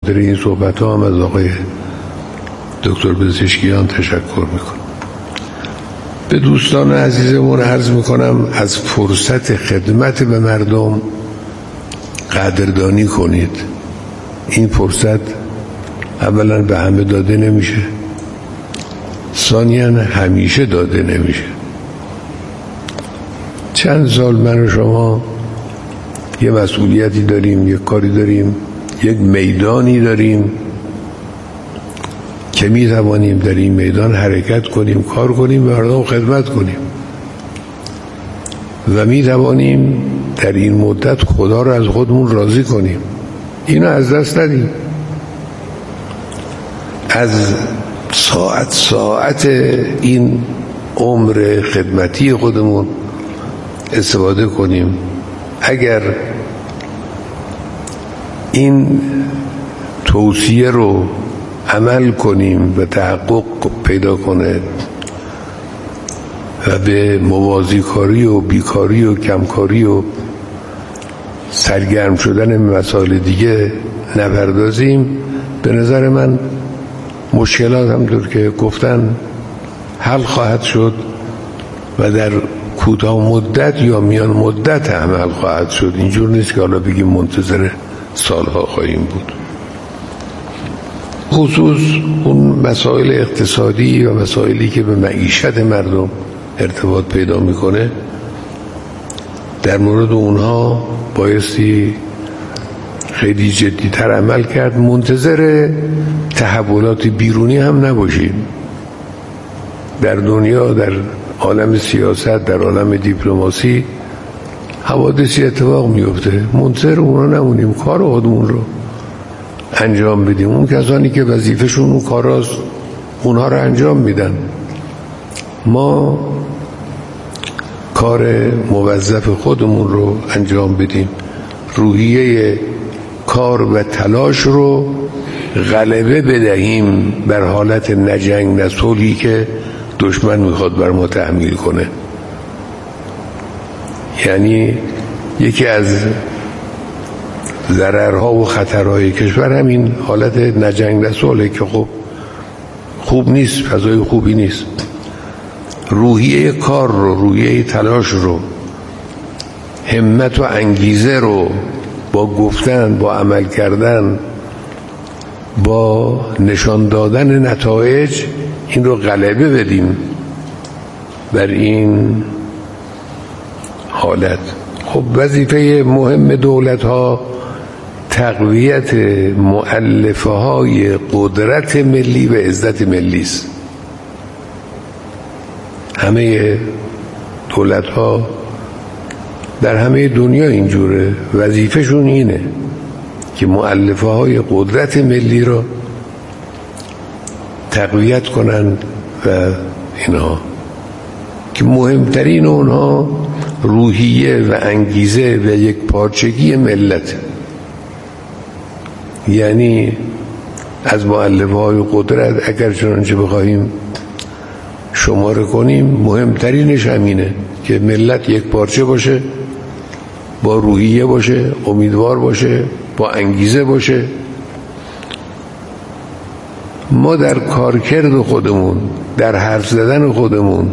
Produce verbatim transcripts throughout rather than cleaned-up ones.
در این صحبت ها هم از آقای دکتر پزشکیان تشکر میکنم. به دوستان عزیزمون عرض میکنم از فرصت خدمت به مردم قدردانی کنید. این فرصت اولا به همه داده نمیشه، ثانیاً همیشه داده نمیشه. چند سال من و شما یه مسئولیتی داریم، یک کاری داریم، یک میدانی داریم که می توانیم در این میدان حرکت کنیم، کار کنیم و مردم خدمت کنیم و می توانیم در این مدت خدا رو از خودمون راضی کنیم. اینو از دست ندیم. از ساعت ساعت این عمر خدمتی خودمون استفاده کنیم. اگر این توصیه رو عمل کنیم و تحقق پیدا کنه و به موازی کاری و بیکاری و کمکاری و سرگرم شدن مسائل دیگه نپردازیم، به نظر من مشکلات همطور که گفتن حل خواهد شد و در کوتاه مدت یا میان مدت هم حل خواهد شد. اینجور نیست که حالا بگیم منتظر سالها خواهیم بود. خصوص اون مسائل اقتصادی و مسائلی که به معیشت مردم ارتباط پیدا میکنه، در مورد اونها بایستی خیلی جدی‌تر عمل کرد. منتظر تحولات بیرونی هم نباشیم. در دنیا، در عالم سیاست، در عالم دیپلماسی حوادثی اتفاق میفته، منتظر اونا نمونیم، کار خودمون رو انجام بدیم. اون کسانی که وظیفه‌شون اون کاراست اونها رو انجام میدن. ما کار موظف خودمون رو انجام بدیم، روحیه کار و تلاش رو غلبه بدهیم بر حالت نجنگ نصولی که دشمن میخواد بر ما تحمیل کنه. یعنی یکی از ضررها و خطرهای کشور همین حالت نجنگ نصوله که خب خوب نیست، فضای خوبی نیست. روحیه کار رو، روحیه تلاش رو، همت و انگیزه رو با گفتن، با عمل کردن، با نشان دادن نتایج این رو غلبه بدیم بر این حالت. خب وظیفه مهم دولت ها تقویت مؤلفه های قدرت ملی و عزت ملی است. همه دولت ها در همه دنیا اینجوره، وظیفهشون اینه که مؤلفه های قدرت ملی رو تقویت کنند و اینها که مهمترین اونها روحیه و انگیزه و یک پارچگی ملت. یعنی از مؤلفه های قدرت اگر چنانچه بخواهیم شماره کنیم، مهمترینش همینه که ملت یک پارچه باشه، با روحیه باشه، امیدوار باشه، با انگیزه باشه. ما در کارکرد خودمون، در حرف زدن خودمون،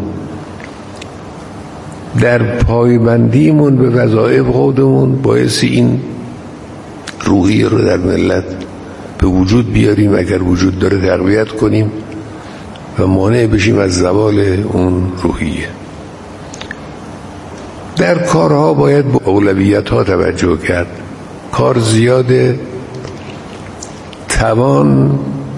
در پایبندیمون به وظایف خودمون بایستی این روحیه رو در ملت به وجود بیاریم. اگر وجود داره تقویت کنیم و مانع بشیم از زوال اون روحیه. در کارها باید به اولویت ها توجه کرد. کار زیاده، توان،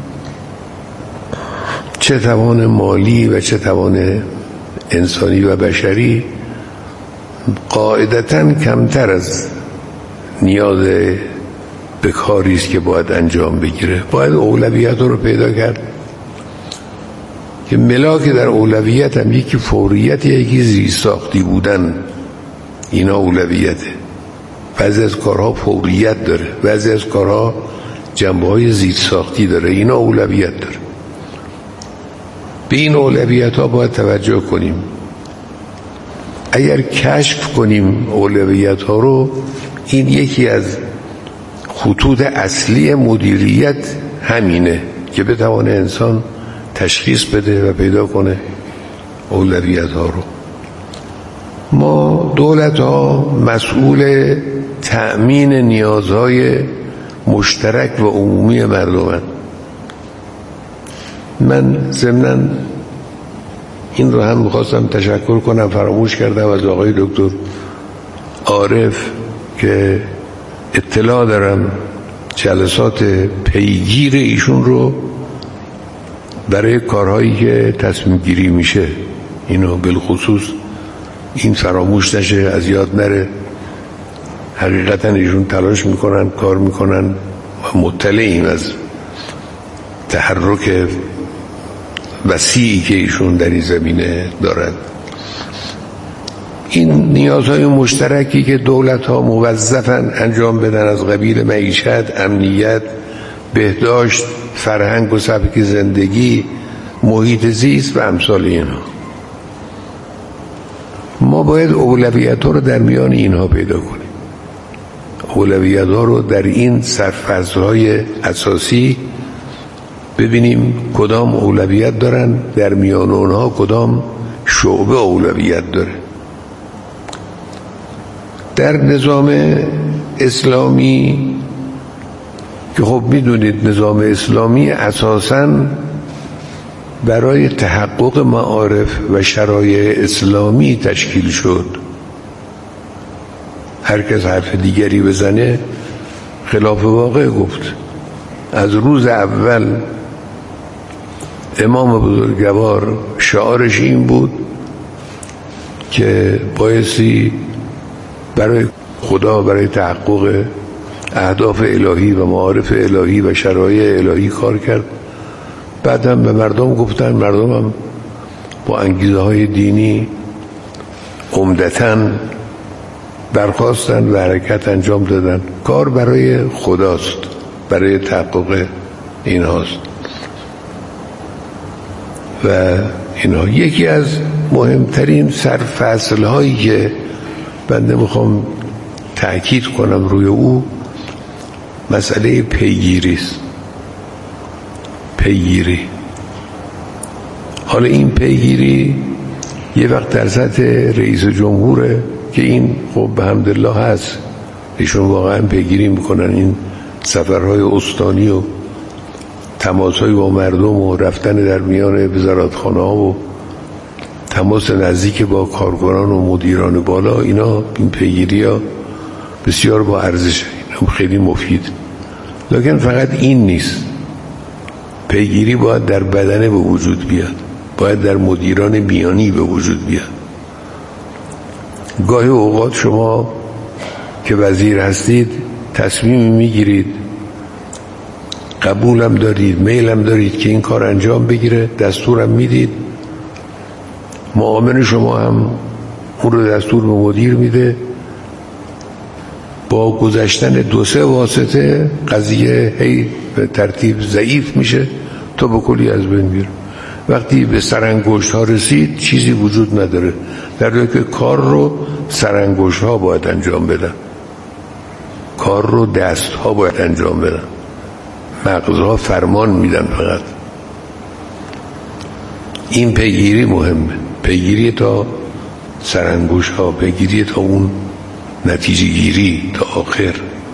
چه توان مالی و چه توان انسانی و بشری، قاعدتاً کمتر از نیاز به کاری است که باید انجام بگیره. باید اولویت رو پیدا کرد که ملاک در اولویت هم یکی فوریت، یکی زیرساختی بودن. اینا اولویته. بعضی از کارها فوریت داره، بعضی از کارها جنبه‌های زیرساختی داره. اینا اولویت داره. به این اولویت ها باید توجه کنیم. اگر کشف کنیم اولویت ها رو، این یکی از خطوط اصلی مدیریت همینه که بتوانه انسان تشخیص بده و پیدا کنه اولویت ها رو. ما دولت ها مسئول تأمین نیازهای مشترک و عمومی مردمند. من ضمناً این رو هم میخواستم تشکر کنم، فراموش کردم، از آقای دکتر عارف که اطلاع دارم جلسات پیگیر ایشون رو برای کارهایی که تصمیم گیری میشه، اینو بالخصوص این فراموش نشه، از یاد نره. حقیقتا ایشون تلاش میکنن، کار میکنن و مطلعیم از تحرک وسیعی که ایشون در این زمینه دارد. این نیازهای مشترکی که دولت ها موظفن انجام بدن از قبیل معیشت، امنیت، بهداشت، فرهنگ و سبک زندگی، محیط زیست و امثال اینها، ما باید اولویت ها رو در میان اینها پیدا کنیم. اولویت ها رو در این سرفصل‌های اساسی ببینیم کدام اولویت دارن، در میان اونها کدام شعبه اولویت داره. در نظام اسلامی که خب میدونید نظام اسلامی اساساً برای تحقق معارف و شرایع اسلامی تشکیل شد. هر کس حرف دیگری بزنه خلاف واقع گفت. از روز اول امام بزرگوار شعارش این بود که بایستی برای خدا، برای تحقق اهداف الهی و معارف الهی و شرایع الهی کار کرد. بعد هم به مردم گفتن، مردم هم با انگیزه های دینی عمدتاً برخواستن و حرکت انجام دادن. کار برای خداست، برای تحقق این هاست و اینها. یکی از مهمترین سرفصل هایی که بنده میخوام تأکید کنم روی او مسئله پیگیری است. پیگیری حالا این پیگیری یه وقت در سطح رئیس جمهوره که این خب به حمدالله هست، ایشون واقعا پیگیری میکنن. این سفرهای استانی و تماسهای با مردم و رفتن در میان وزارتخانه ها و تماس نزدیک با کارکنان و مدیران بالا، اینا این پیگیری ها بسیار با ارزش، خیلی مفید. لکن فقط این نیست. پیگیری باید در بدنه به وجود بیاد، باید در مدیران میانی به وجود بیاد. گاهی اوقات شما که وزیر هستید تصمیمی میگیرید، قبولم دارید، میلم دارید که این کار انجام بگیره، دستورم میدید، معاون شما هم اون رو دستور به مدیر میده. با گذشتن دو سه واسطه قضیه هی به ترتیب ضعیف میشه تا به کلی از بین میره. وقتی به سرانگشت ها رسید چیزی وجود نداره، در حالی که کار رو سرانگشت ها باید انجام بدن، کار رو دست ها باید انجام بدن، مغزها فرمان میدن فقط. این پیگیری مهمه، پیگیری تا سرانگشت ها، پیگیری تا اون نتیجه گیری تا آخر.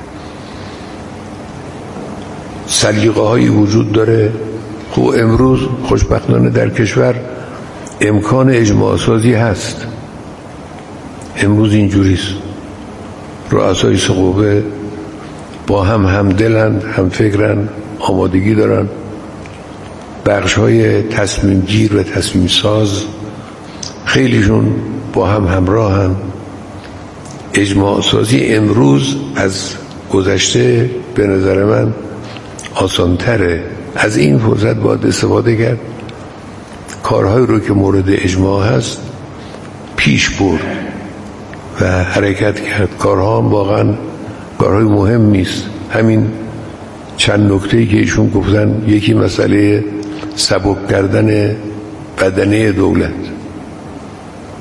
سلیقه هایی وجود داره. خب امروز خوشبختانه در کشور امکان اجماع سازی هست. امروز اینجوریست، رؤسای سقوبه با هم همدلند، هم فکرند، آمادگی دارن. بخش های تصمیم گیر و تصمیم ساز خیلیشون با هم همراهن. اجماع سازی امروز از گذشته به نظر من آسانتره. از این فرصت باید استفاده کرد، کارهایی رو که مورد اجماع هست پیش برد و حرکت کرد. کارها هم واقعا کارهای مهمی است. همین چند نکته‌ای که ایشون گفتن، یکی مسئله سبک کردن بدنه دولت،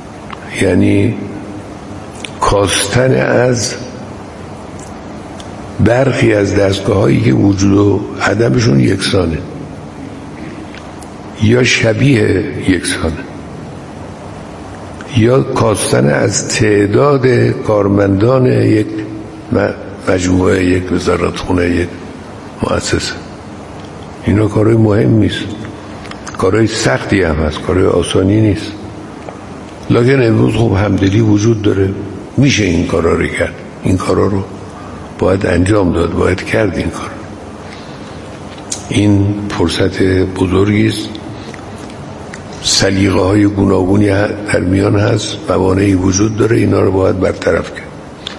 یعنی کاستن از برخی از دستگاه هایی که وجود و عدمشون یکسانه یا شبیه یکسانه، یا کاستن از تعداد کارمندان یک مجموعه، یک وزارتخونه، یک مؤسسه. اینا کارهای مهم نیست، کارهای سختی هم هست، کارهای آسانی نیست. لکن امروز خب همدلی وجود داره، میشه این کارا رو کرد، این کارا رو باید انجام داد، باید کرد این کار. این فرصت بزرگی است. سلیقه های گوناگونی در میان هست، موانعی وجود داره، اینا رو باید برطرف کرد.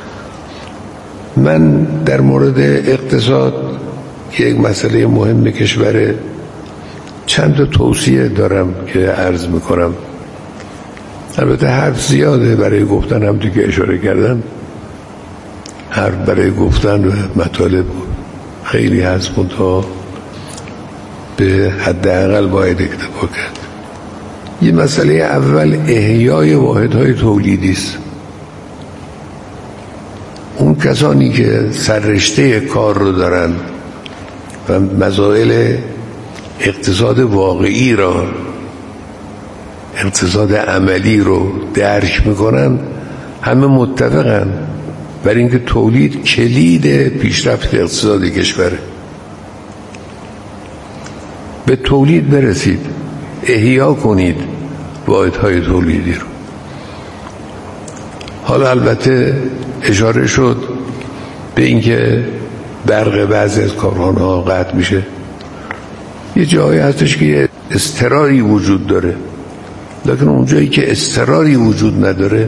من در مورد اقتصاد که یک مسئله مهم کشوره چند تا توصیه دارم که عرض میکنم. البته حرف زیاده برای گفتن، هم دیگه اشاره کردم، حرف برای گفتن و مطالب خیلی هست، منتها به حداقل باید اکتفا کرد. یه مسئله اول احیای واحدهای تولیدی است. اون کسانی که سررشته کار رو دارن و مسائل اقتصاد واقعی را، اقتصاد عملی رو درک میکنن، همه متفقن بر اینکه تولید کلید پیشرفت اقتصاد کشوره. به تولید برسید، احیا کنید واحدهای تولیدی رو. حالا البته اشاره شد به اینکه برق بعضی از کارخانه ها قطع میشه. یه جایی هستش که یه اضطراری وجود داره، لکن اونجایی که اضطراری وجود نداره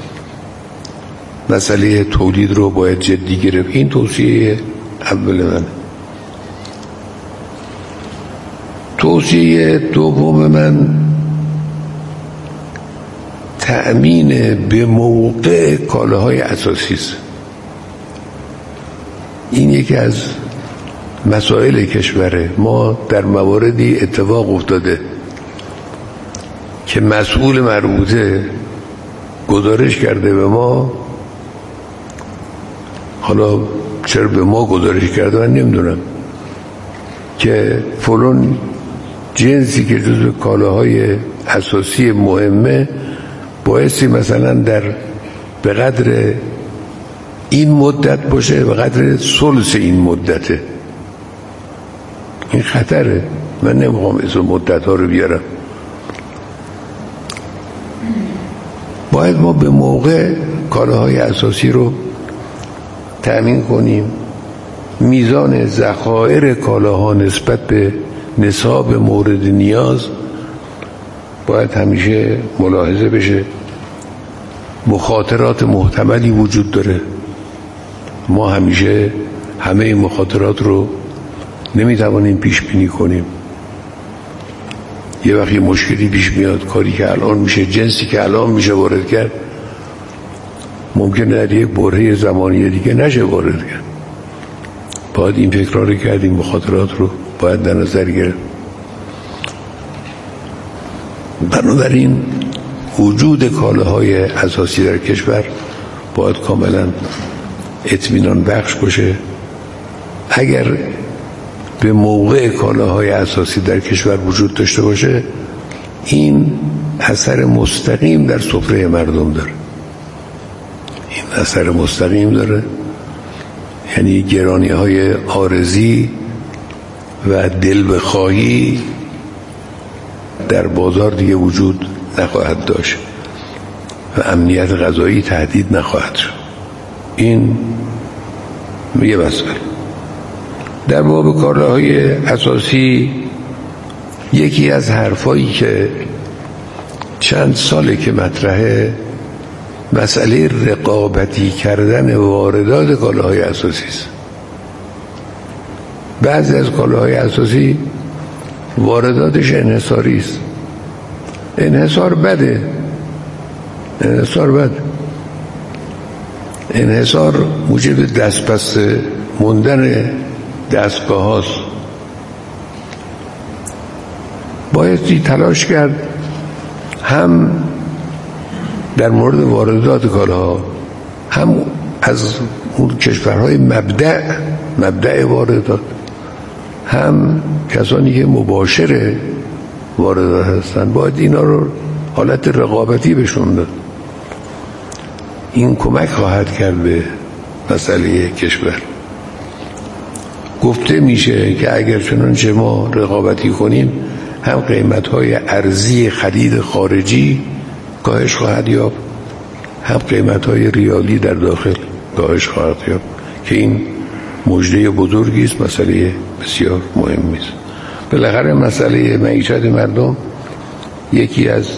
مسئله تولید رو باید جدی گرفت. این توصیه اول من. توصیه دوم من تأمین به موقع کالاهای اساسی است. این یکی از مسائل کشوره. ما در مواردی اتفاق افتاده که مسئول مربوطه گزارش کرده به ما، حالا چرا به ما گزارش کرده من نمیدونم، که فلان جنسی که جزو کالاهای اساسی مهمه بایستی مثلا در به قدر این مدت باشه، به قدر ثلث این مدته. این خطره. من نمیخوام اسم مدت ها رو بیارم. باید ما به موقع کالاهای اساسی رو تأمین کنیم. میزان ذخایر کالاها نسبت به نصاب مورد نیاز باید همیشه ملاحظه بشه. مخاطرات محتملی وجود داره. ما همیشه همه این مخاطرات رو نمیتوانیم پیش بینی کنیم. یه وقتی مشکلی پیش میاد، کاری که الان میشه، جنسی که الان میشه وارد کرد، ممکنه در یک برهه زمانی دیگه نشه وارد کرد. باید این فکر رو کردیم، مخاطرات رو باید در نظر گرفت. بنابراین وجود کالاهای اساسی در کشور باید کاملا اطمینان بخش باشه. اگر به موقع کالاهای اساسی در کشور وجود داشته باشه، این اثر مستقیم در سفره مردم داره. این اثر مستقیم داره، یعنی گرانی های عارضی و دل بخواهی در بازار دیگه وجود نخواهد داشت و امنیت غذایی تهدید نخواهد شد. این یه مسئله. در باب کالاهای اساسی یکی از حرفایی که چند ساله که مطرحه، مسئله رقابتی کردن واردات کالاهای اساسی است. بعضی از کالاهای اساسی وارداتش انحصاری است. انحصار بده، انحصار بده. انحصار موجب دستپس موندن دستگاه هاست. بایستی تلاش کرد هم در مورد واردات کالاها، هم از اون کشورهای مبدأ مبدأ واردات، هم کسانی که مباشر واردات هستن، باید اینا رو حالت رقابتی بهشون داد. این کمک خواهد کرد به مسئله کشور. گفته میشه که اگر چنانچه ما رقابتی کنیم، هم قیمت‌های ارزی خرید خارجی کاهش خواهد یافت، هم قیمت‌های ریالی در داخل کاهش خواهد یافت که این مژده بزرگی است، مسئله بسیار مهمی است. بالاخره مسئله معیشت مردم یکی از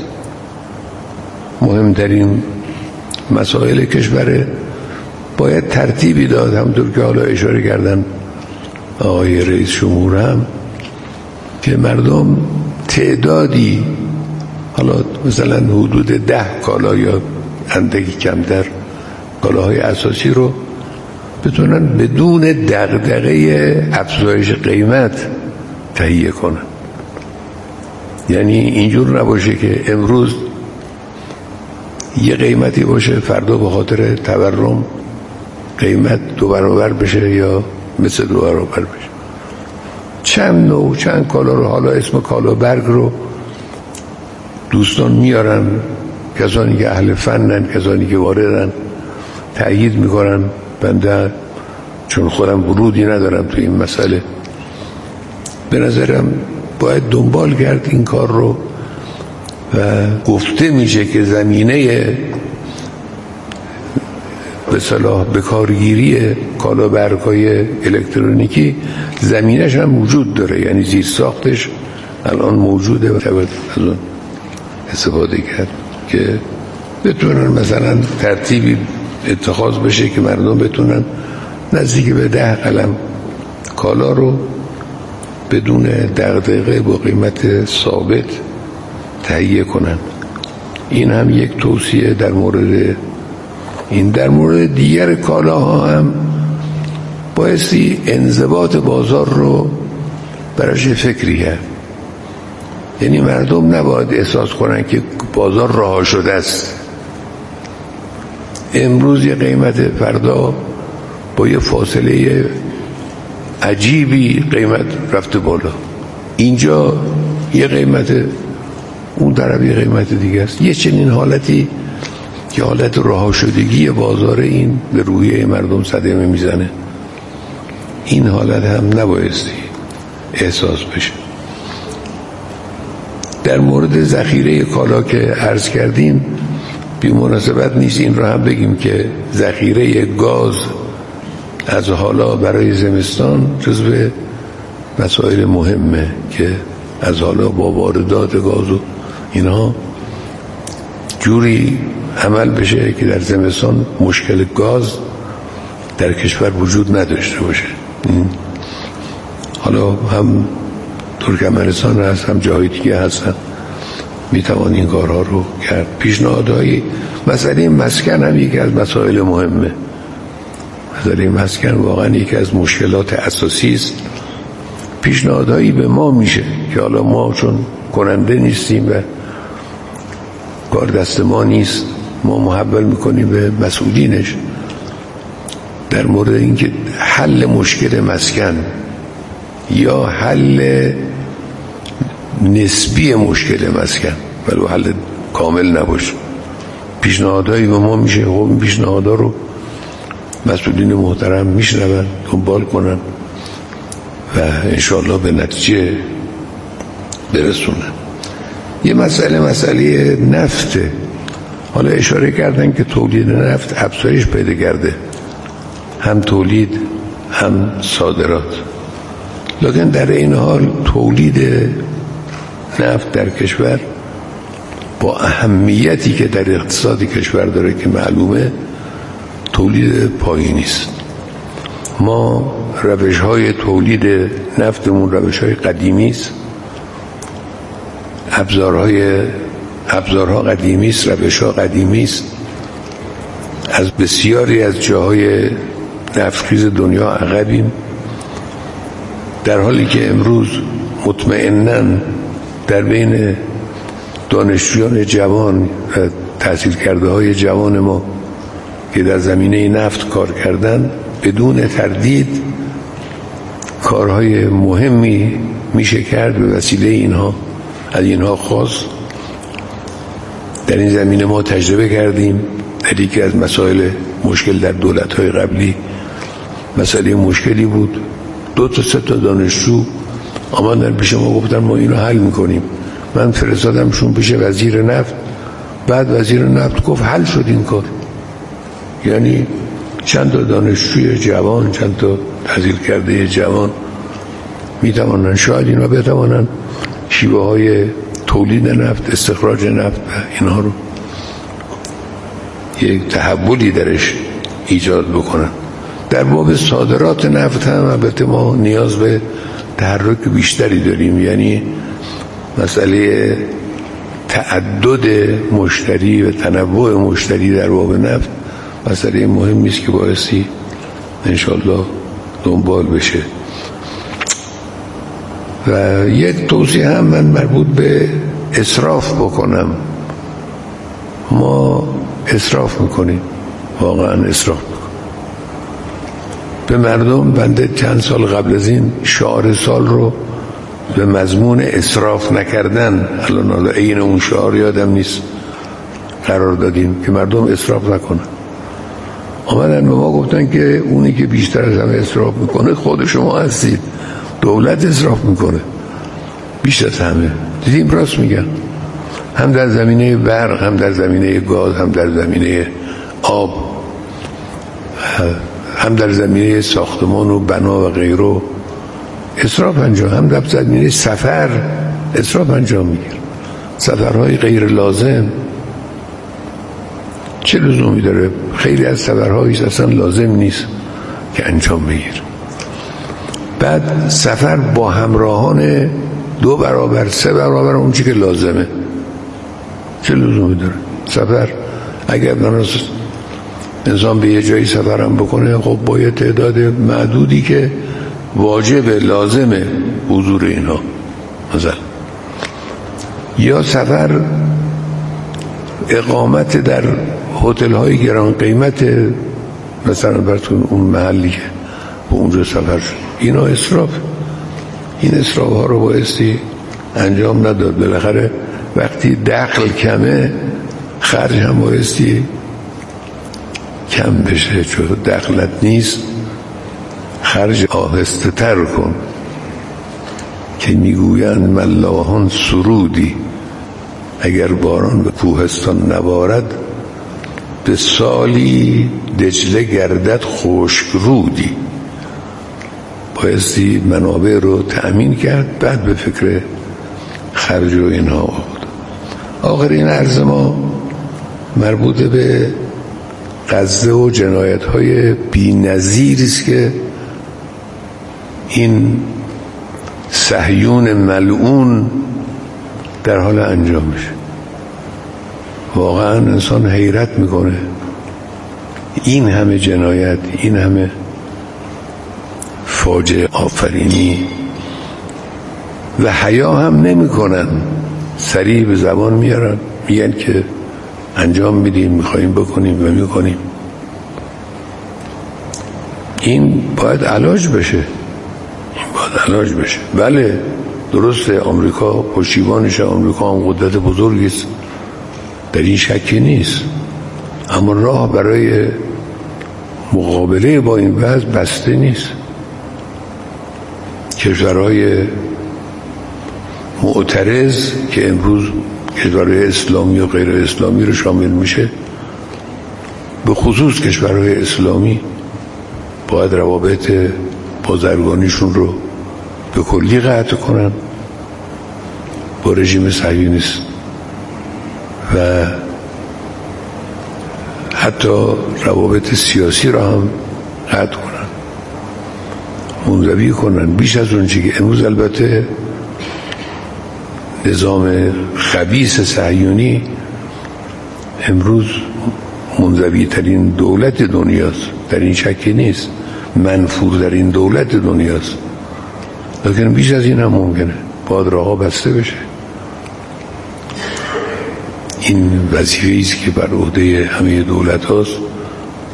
مهمترین مسائل کشوره. باید ترتیبی داد، همونطور که حالا اشاره کردن آقای رئیس جمهور هم، که مردم تعدادی، حالا مثلا حدود ده کالا یا اندکی کمتر کالاهای اساسی رو بتونن بدون دغدغه افزایش قیمت تهیه کنن. یعنی اینجور نباشه که امروز یه قیمتی باشه، فردا به خاطر تورم قیمت دو برابر بشه یا مثل دو برابر بشه. چند نوع چند کالا رو، حالا اسم کالا برگ رو دوستان میارن، کسانی که اهل فنن، کسانی که واردن تأیید میکنن. بنده چون خودم ورودی ندارم تو این مسئله، به نظرم باید دنبال کرد این کار رو. و گفته میشه که زمینه به صلاح بکارگیری کالا برگ‌های الکترونیکی زمینش هم وجود داره، یعنی زیر ساختش الان موجوده و باید از اون استفاده کرد که بتونن مثلا ترتیبی اتخاذ بشه که مردم بتونن نزدیک به ده قلم کالا رو بدون دغدغه با قیمت ثابت تهیه کنن. این هم یک توصیه در مورد این. در مورد دیگر کالاها هم بایستی انضباط بازار رو براش فکری کرد. یعنی مردم نباید احساس کنن که بازار رها شده است، امروز یه قیمت، فردا با یه فاصله عجیبی قیمت رفته بالا، اینجا یه قیمت، اون طرف یه قیمت دیگه است. یه چنین حالتی که حالت رها شدگی بازار، این به روحیه مردم صدمه میزنه. این حالت هم نبایستی احساس بشه. در مورد ذخیره کالا که عرض کردیم، بی مناسبت نیست این رو هم بگیم که ذخیره گاز از حالا برای زمستان جزو مسائل مهمه که از حالا با واردات گاز و اینها جوری عمل بشه که در زمستان مشکل گاز در کشور وجود نداشته باشه. حالا هم ترکمنستان هست، هم جاهای دیگه هستن، میتوان این کارها رو کرد. پیشنهادهای مسئله مسکن هم یکی از مسائل مهمه. مسئله مسکن واقعا یکی از مشکلات اساسی است. پیشنهادهایی به ما میشه که حالا ما چون کننده نیستیم و کار دست ما نیست، ما محول میکنیم به مسئولینش در مورد اینکه حل مشکل مسکن یا حل نسبی مشکل مسکن، ولی حل کامل نباشه، پیشنهادهایی به ما میشه. خب این پیشنهادها رو مسئولین محترم میشنون، دنبال کنن و انشاءالله به نتیجه برسونن. یه مسئله مسئله نفته. حالا اشاره کردن که تولید نفت افزایش پیدا کرده، هم تولید هم صادرات، لکن در این حال تولید نفت در کشور با اهمیتی که در اقتصاد کشور داره که معلومه، تولید پایینی است. ما روش های تولید نفتمون روش های قدیمی است، ابزارهای ابزارها قدیمی است، روش ها قدیمی است. از بسیاری از جاهای نفتخیز دنیا عقبیم، در حالی که امروز مطمئناً در بین دانشجویان جوان و تحصیل کرده های جوان ما که در زمینه نفت کار کردن بدون تردید کارهای مهمی میشه کرد به وسیله اینها. از اینها خواست. در این زمینه ما تجربه کردیم. در یکی از مسائل مشکل در دولت‌های قبلی مسئله مشکلی بود، دو تا سه تا دانشجو آمدن پیش ما گفتن ما اینو حل میکنیم. من فرستادمشون پیش وزیر نفت، بعد وزیر نفت گفت حل شد این کار. یعنی چند تا دانشجوی جوان، چند تا تحصیل کرده جوان میتوانن، شاید اینا بتوانن شیوه های تولید نفت، استخراج نفت و اینها رو یک تحولی درش ایجاد بکنن. در باب صادرات نفت هم البته ما نیاز به تحرک بیشتری داریم. یعنی مسئله تعدد مشتری و تنوع مشتری در باب نفت مسئله مهمی است که بایستی انشالله دنبال بشه. و یک توصیه هم من مربوط به اسراف بکنم. ما اسراف میکنیم، واقعا اسراف میکنیم. به مردم بنده چند سال قبل از این شعار سال رو به مضمون اسراف نکردن، الان حالا عین اون شعار یادم نیست، قرار دادیم که مردم اسراف نکنن. آمدن به ما گفتن که اونی که بیشتر از همه اسراف میکنه خود شما هستید، دولت اسراف میکنه بیشتر از همه. دیدیم راست میگن، هم در زمینه برق، هم در زمینه گاز، هم در زمینه آب، هم در زمینه ساختمان و بنا و غیره اسراف انجام، هم در زمینه سفر اسراف انجام میگیر. سفرهای غیر لازم چه لزومی داره؟ خیلی از سفرهایش اصلا لازم نیست که انجام بگیر. بعد سفر با همراهان دو برابر سه برابر اون چی که لازمه چه لزومی داره؟ سفر اگر من انسان به یه جایی سفرم بکنه، خب با یه تعداد معدودی که واجب لازمه حضور اینها، مثلا یا سفر اقامت در هتل های گران قیمت، مثلا براتون اون محلی که به اونجا سفر شد، اینا اسراف. این اسراف ها رو بایستی انجام نداد. بالاخره وقتی دخل کمه خرج هم بایستی کم بشه، چون دخلت نیست خرج آهسته تر کن. که میگویند ملاحان سرودی اگر باران به کوهستان نبارد، به سالی دجله گردد خشک رودی. بایستی منابع رو تأمین کرد، بعد به فکر خرج و اینها بود. آخرین عرض ما مربوط به غزه و جنایت های بی نظیری است که این صهیون ملعون در حال انجام میشه. واقعا انسان حیرت میکنه، این همه جنایت، این همه فاجعه آفرینی و حیا هم نمیکنن، سریع به زبان میارن، میگن که انجام میدیم، میخواییم بکنیم و میکنیم. این باید علاج بشه، این باید علاج بشه. بله درسته آمریکا پشتیبانش، آمریکا هم قدرت بزرگی است، در این شکی نیست، اما راه برای مقابله با این وضع بسته نیست. کشورهای معترض که امروز کشورهای اسلامی و غیر اسلامی رو شامل میشه، به خصوص کشورهای اسلامی باید روابط بازرگانیشون رو به کلی قطع کنن با رژیم صهیونیست و حتی روابط سیاسی را هم قطع کنن، منزوی کنن. بیش از اون چیزی که امروز البته نظام خبیث صهیونی امروز منزوی ترین دولت دنیاست، در این شکی نیست، منفور در این دولت دنیاست، لیکن بیش از این هم ممکنه. باید راه‌ها بسته بشه. این وظیفه‌ای است که بر عهده همه دولت هاست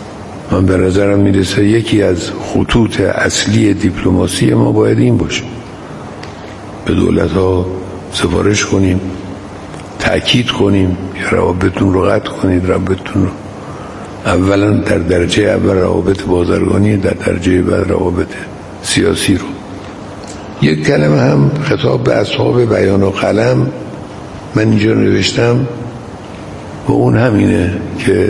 من به نظرم میرسه یکی از خطوط اصلی دیپلماسی ما باید این باشه، به دولت ها سفارش کنیم، تأکید کنیم که روابطتون رو قطع کنید، روابطتون رو اولا در درجه اول روابط بازرگانی، در درجه بعد روابط سیاسی رو. یک کلمه هم خطاب به اصحاب بیان و قلم من اینجا نوشتم و اون همینه که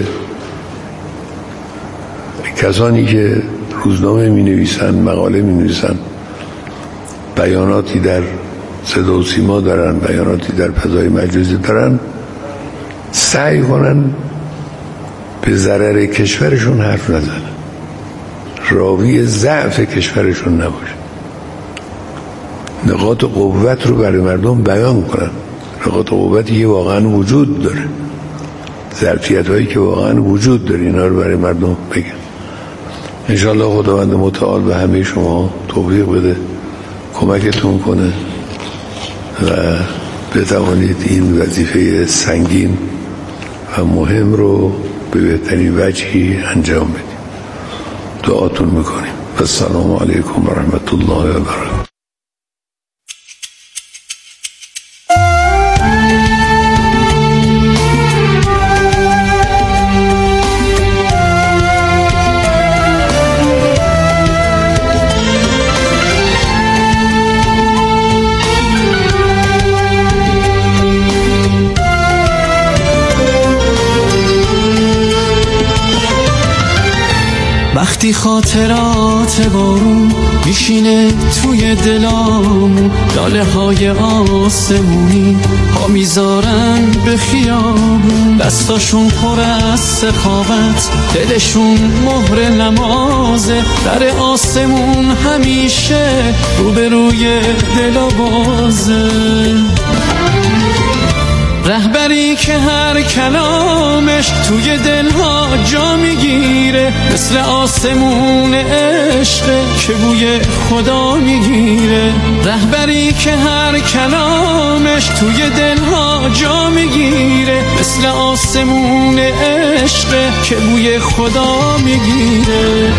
کسانی که روزنامه می نویسن، مقاله می نویسن، بیاناتی در صدا و سیما دارن، بیاناتی در فضای مجازی دارن، سعی کنن به ضرر کشورشون حرف نزنن، راوی ضعف کشورشون نباشه، نقاط قوت رو برای مردم بیان کنن، نقاط قوتی که واقعا وجود داره، ظرفیت هایی که واقعا وجود داره، اینا رو برای مردم بگن. انشاءالله خداوند متعال به همه شما توفیق بده، کمکتون کنه و بتوانید این وظیفه سنگین و مهم رو به بهترین وجهی انجام بدید. دعاتون میکنیم. السلام علیکم و رحمت الله و برکاته. وقتی خاطرات بارون میشینه توی دلامون، لاله های آسمونی ها میذارن به خیابون، دستاشون پر از سخاوت، دلشون مهر نمازه، در آسمون همیشه روبروی دلا بازه. رهبری که هر کلامش توی دلها جا میگیره، مثل آسمون عشق که بوی خدا میگیره. رهبری که هر کلامش توی دلها جا میگیره، مثل آسمون عشق که بوی خدا میگیره.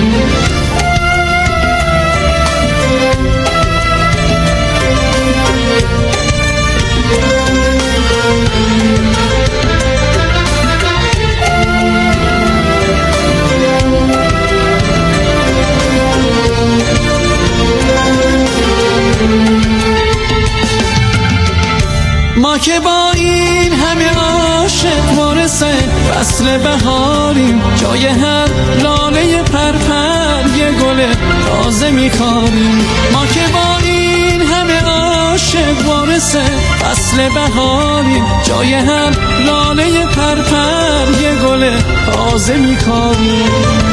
ما که با این همه عاشق وارث فصل بهاریم، جای هر لاله پرپر یه گل تازه میخاریم. ما که با این همه عاشق وارث فصل بهاریم، جای هر لاله پرپر یه گل تازه میخاریم.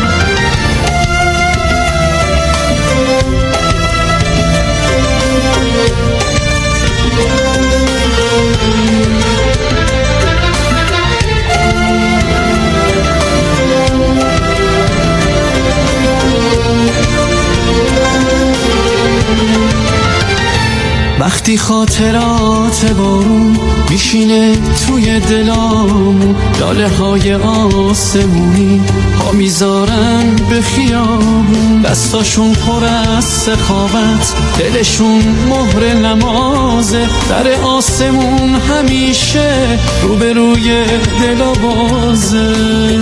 وقتی خاطرات بارون میشینه توی دلامون، لاله های آسمونی ها میذارن به خیابون، دستاشون پر از سخاوت، دلشون مهر نمازه، در آسمون همیشه روبروی دلا بازه.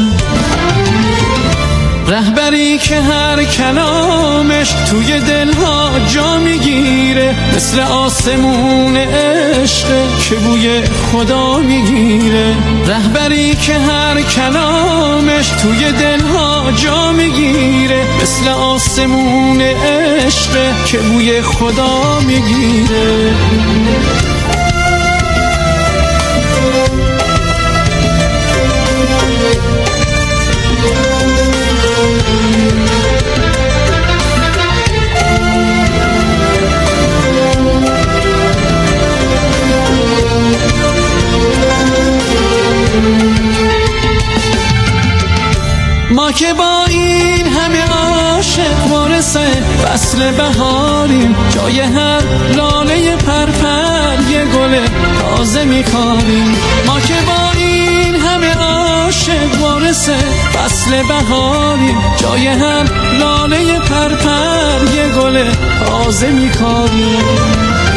رهبری که هر کلامش توی دلها جا میگیره، مثل آسمون عشق که بوی خدا میگیره. رهبری که هر کلامش توی دلها جا میگیره، مثل آسمون عشق که بوی خدا میگیره. ما که با این همه عاشق وارث فصل بهاریم، جای هر لاله پرپر یه گل تازه میخاریم. ما که با این همه عاشق عاشق وارثه فصل بهاریم، جای هم لاله پرپر یه گل تازه میکاریم.